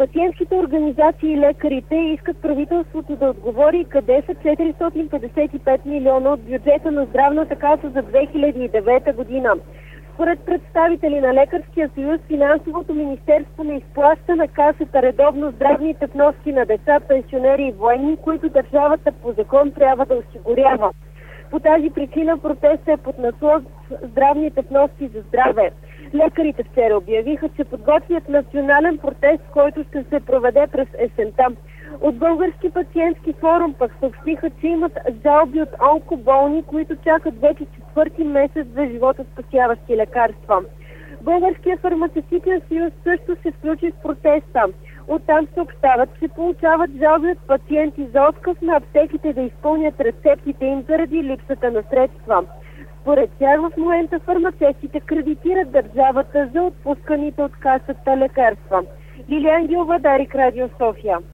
Пациентските организации и лекарите искат правителството да отговори къде са 455 милиона от бюджета на здравната каса за 2009 година. Според представители на Лекарския съюз, финансовото министерство не изплаща на касата редовно здравните вноски на деца, пенсионери и военни, които държавата по закон трябва да осигурява. По тази причина протестът е под наслов здравните вноски за здраве. Лекарите вчера обявиха, че подготвят национален протест, който ще се проведе през есента. От Български пациентски форум пък съобщиха, че имат жалби от онкоболни, които чакат вече четвърти месец за живота спасяващи лекарства. Българския фармацевтичен съюз също се включи в протеста. Оттам съобщават, че получават жалби от пациенти за отказ на аптеките да изпълнят рецептите им заради липсата на средства. Според тях в момента фармацевтите кредитират държавата за отпусканите от касата лекарства. Лилия Ангелова, Дарик, Радио София.